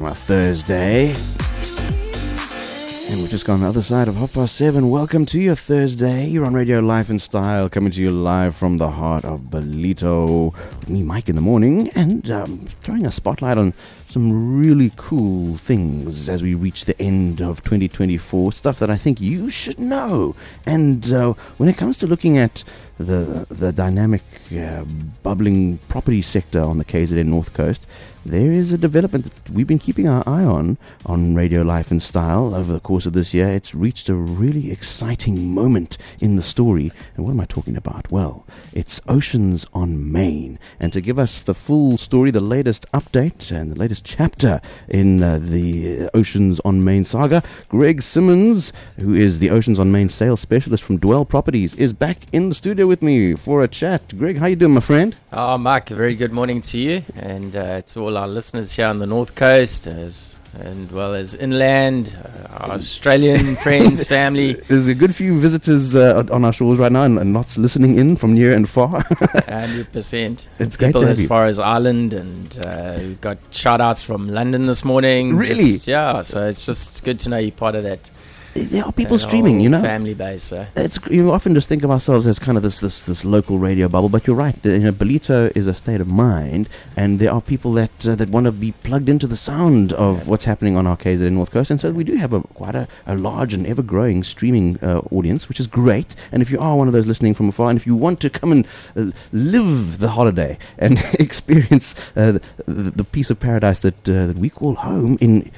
a Thursday. And we've just gone the other side of 7:30. Welcome to your Thursday. You're on Radio Life and Style, coming to you live from the heart of Ballito. With me, Mike, in the morning, and throwing a spotlight on some really cool things as we reach the end of 2024. Stuff that I think you should know. And when it comes to looking at the dynamic, bubbling property sector on the KZN North Coast, there is a development that we've been keeping our eye on Radio Life and Style over the course of this year. It's reached a really exciting moment in the story. And what am I talking about? Well, it's Oceans on Main. And to give us the full story, the latest update and the latest chapter in the Oceans on Main saga, Greg Simmons, who is the Oceans on Main sales specialist from Dwell Properties, is back in the studio with me for a chat. Greg, how you doing, my friend? Oh, Mike, a very good morning to you, and to all our listeners here on the North Coast, and well as inland, our Australian friends, family. There's a good few visitors on our shores right now, and lots listening in from near and far. 100%. It's great people to have as you. far as Ireland, and we've got shout-outs from London this morning. Really? Yeah, so it's just good to know you're part of that. There are people streaming, you know. Family base. So. You often just think of ourselves as kind of this local radio bubble, but you're right. Ballito is a state of mind, and there are people that want to be plugged into the sound of what's happening on our KZN North Coast, and so we do have quite a large and ever-growing streaming audience, which is great. And if you are one of those listening from afar, and if you want to come and live the holiday and experience the piece of paradise that we call home in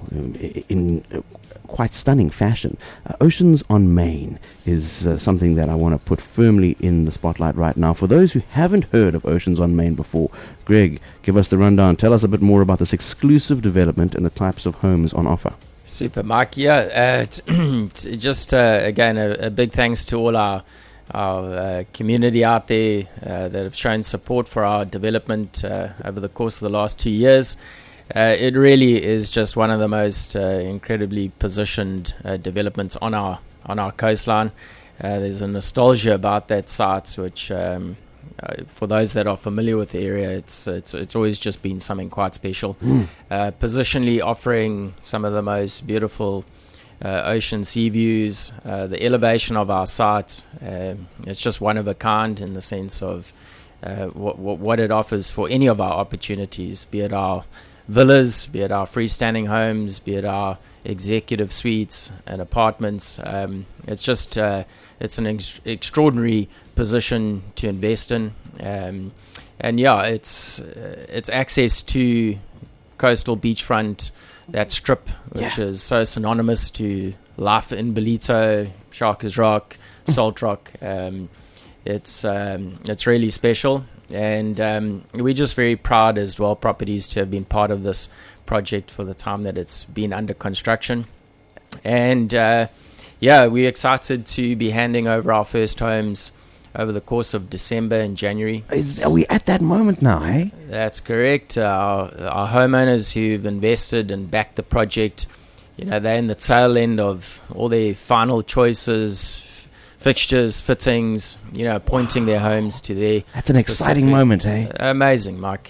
quite stunning fashion, Oceans on Main is something that I want to put firmly in the spotlight right now. For those who haven't heard of Oceans on Main before, Greg, give us the rundown. Tell us a bit more about this exclusive development and the types of homes on offer. Super, Mark. Yeah, just again a big thanks to all our community out there that have shown support for our development over the course of the last 2 years. It really is just one of the most incredibly positioned developments on our coastline. There's a nostalgia about that site, which for those that are familiar with the area, it's always just been something quite special. Positionally offering some of the most beautiful ocean sea views, the elevation of our site, it's just one of a kind in the sense of what it offers for any of our opportunities, be it our villas, be it our freestanding homes, be it our executive suites and apartments. It's just it's an extraordinary position to invest in, and yeah, it's access to coastal beachfront, that strip which is so synonymous to life in Ballito, Sharkers Rock, Salt Rock. It's really special. And we're just very proud as Dwell Properties to have been part of this project for the time that it's been under construction. And we're excited to be handing over our first homes over the course of December and January. Are we at that moment now, eh? That's correct. Our homeowners who've invested and backed the project, they're in the tail end of all their final choices, fixtures, fittings, pointing their homes to their... That's an exciting moment, eh? Amazing, Mike.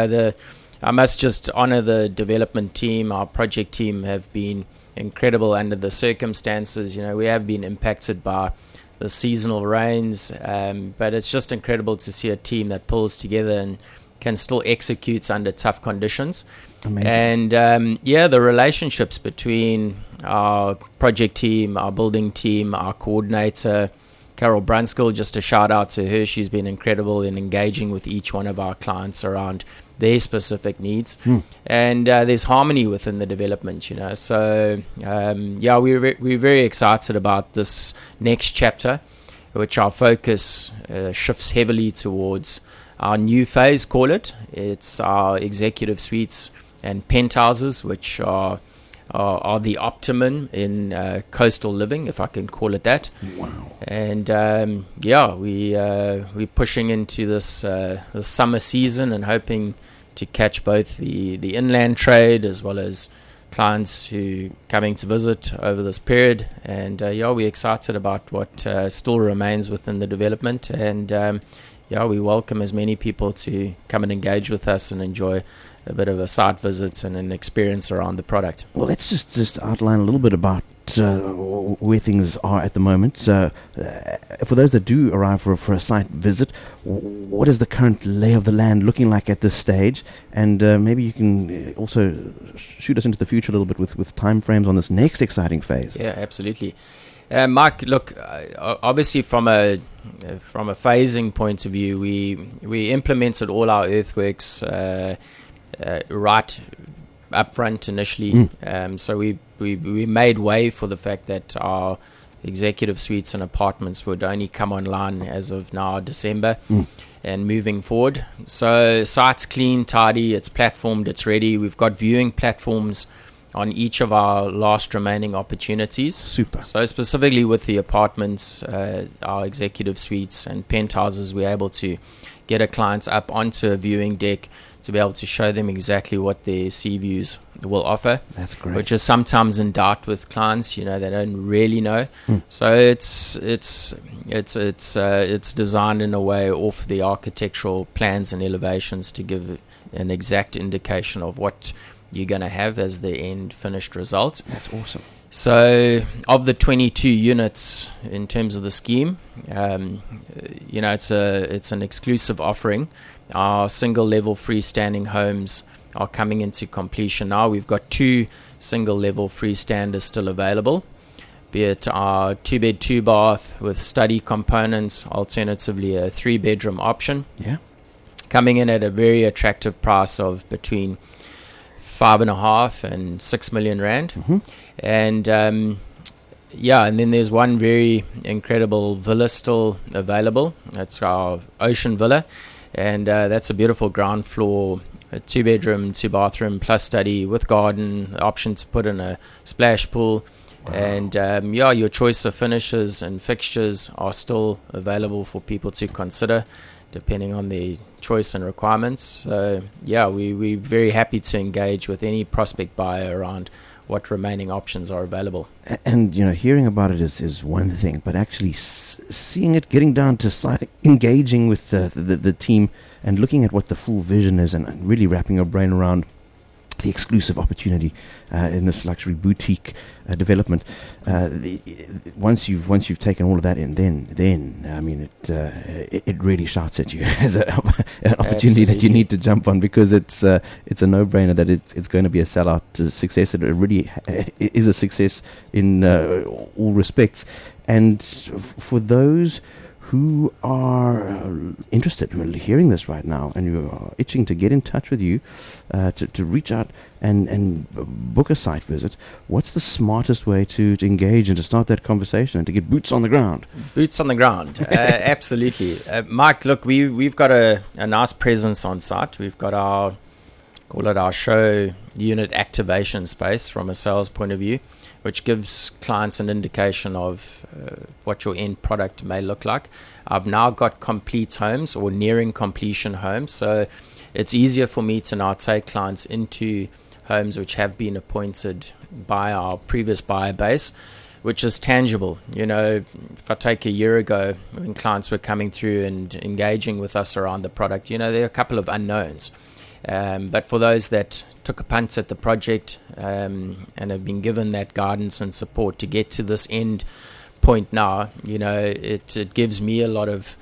I must just honour the development team. Our project team have been incredible under the circumstances. We have been impacted by the seasonal rains, but it's just incredible to see a team that pulls together and can still execute under tough conditions. Amazing. And the relationships between our project team, our building team, our coordinator, Carol Brunskill, just a shout out to her. She's been incredible in engaging with each one of our clients around their specific needs. And there's harmony within the development, So, we're very excited about this next chapter, which our focus shifts heavily towards our new phase, call it. It's our executive suites and penthouses, which are the optimum in coastal living, if I can call it that. Wow. And we're pushing into this the summer season and hoping to catch both the inland trade as well as clients who coming to visit over this period. And we're excited about what still remains within the development. And we welcome as many people to come and engage with us and enjoy bit of a site visit and an experience around the product. Well, let's just outline a little bit about where things are at the moment. For those that do arrive for a site visit, what is the current lay of the land looking like at this stage? And maybe you can also shoot us into the future a little bit with time frames on this next exciting phase. Yeah, absolutely. Mike, look, obviously from a phasing point of view, we implemented all our earthworks right up front initially. So we made way for the fact that our executive suites and apartments would only come online as of now, December, and moving forward. So site's clean, tidy, it's platformed, it's ready. We've got viewing platforms on each of our last remaining opportunities. Super. So specifically with the apartments, our executive suites and penthouses, we're able to get our clients up onto a viewing deck to be able to show them exactly what their sea views will offer. That's great. Which is sometimes in doubt with clients, they don't really know. So it's designed in a way off the architectural plans and elevations to give an exact indication of what you're going to have as the end finished result. That's awesome. So of the 22 units in terms of the scheme, it's an exclusive offering. Our single level freestanding homes are coming into completion now. We've got 2 single level freestanders still available, be it our 2-bed 2-bath with study components, alternatively a 3-bedroom option. Yeah. Coming in at a very attractive price of between 5.5 and 6 million rand. And and then there's one very incredible villa still available. That's our Ocean Villa, and that's a beautiful ground floor, a 2-bedroom 2-bathroom plus study with garden, the option to put in a splash pool. Wow. And your choice of finishes and fixtures are still available for people to consider depending on the choice and requirements. So we're very happy to engage with any prospect buyer around what remaining options are available. And hearing about it is one thing, but actually seeing it, getting down to site, engaging with the team and looking at what the full vision is, and really wrapping your brain around the exclusive opportunity in this luxury boutique development. Once you've taken all of that in, then I mean it really shouts at you as an opportunity. Absolutely. That you need to jump on, because it's a no-brainer that it's going to be a sellout success. It really is a success in all respects. And for those who are interested, who are hearing this right now, and you are itching to get in touch with you, to reach out and book a site visit, what's the smartest way to engage and to start that conversation and to get boots on the ground? Boots on the ground, absolutely. Mike, look, we've got a nice presence on site. We've got our show unit activation space from a sales point of view, which gives clients an indication of what your end product may look like. I've now got complete homes or nearing completion homes, so it's easier for me to now take clients into homes which have been appointed by our previous buyer base, which is tangible. If I take a year ago when clients were coming through and engaging with us around the product, there are a couple of unknowns. But for those that took a punt at the project and have been given that guidance and support to get to this end point now, it gives me a lot of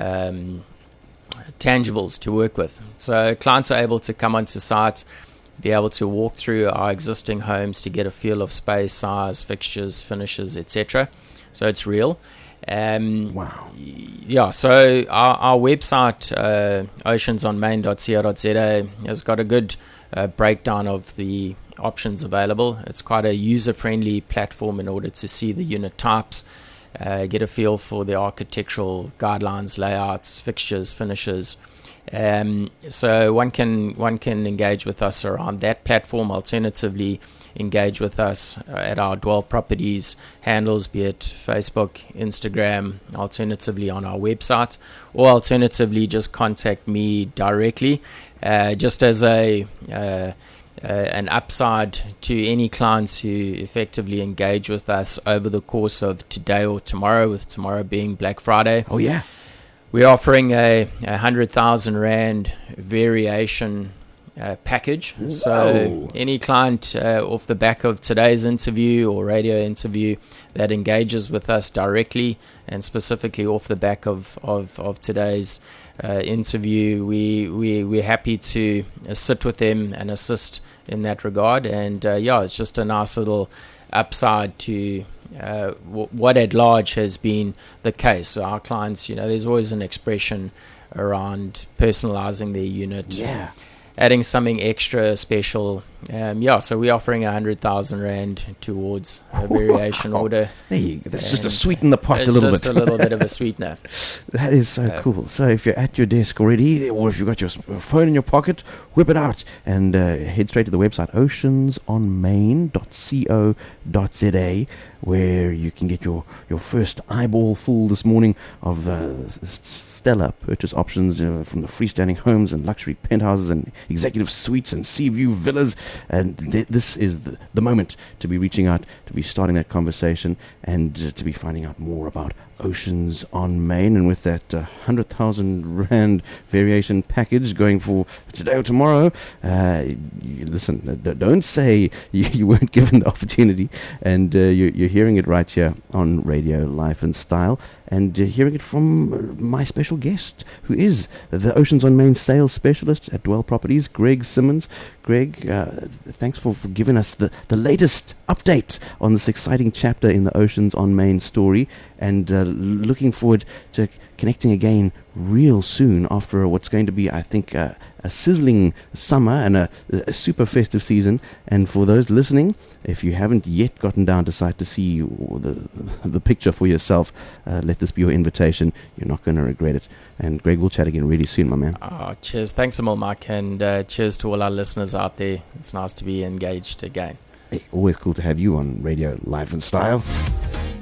tangibles to work with. So clients are able to come onto site, be able to walk through our existing homes to get a feel of space, size, fixtures, finishes, etc. So it's real. Wow. Yeah, so our website, oceansonmain.co.za, has got a good breakdown of the options available. It's quite a user-friendly platform in order to see the unit types, get a feel for the architectural guidelines, layouts, fixtures, finishes. So one can engage with us around that platform. Alternatively, engage with us at our Dwell Properties handles, be it Facebook, Instagram, alternatively on our website, or alternatively just contact me directly. Just as an upside to any clients who effectively engage with us over the course of today or tomorrow, with tomorrow being Black Friday. Oh yeah. We're offering a 100,000 Rand variation package. Whoa. So any client off the back of today's interview or radio interview that engages with us directly, and specifically off the back of today's interview, we're happy to sit with them and assist in that regard. And it's just a nice little upside to what at large has been the case. So our clients, there's always an expression around personalizing their unit, adding something extra special. So we're offering 100,000 Rand towards a variation order. There you go. That's just to sweeten the pot a little bit. It's just a little bit of a sweetener. That is so cool. So if you're at your desk already, or if you've got your phone in your pocket, whip it out and head straight to the website oceansonmain.co.za, where you can get your first eyeball full this morning of stellar purchase options from the freestanding homes and luxury penthouses and executive suites and sea view villas. And this is the moment to be reaching out, to be starting that conversation, and to be finding out more about Oceans on Main. And with that 100,000 Rand variation package going for today or tomorrow, listen, don't say you weren't given the opportunity. And you're hearing it right here on Radio Life and Style, and hearing it from my special guest, who is the Oceans on Main sales specialist at Dwell Properties, Greg Simmons. Greg, thanks for giving us the latest update on this exciting chapter in the Oceans on Main story, and looking forward to connecting again real soon after what's going to be, I think, a sizzling summer and a super festive season. And for those listening, if you haven't yet gotten down to site to see the picture for yourself, let this be your invitation. You're not going to regret it. And Greg, we'll chat again really soon, my man. Cheers. Thanks a lot, Mike, and cheers to all our listeners out there. It's nice to be engaged again. Hey, always cool to have you on Radio Life and Style.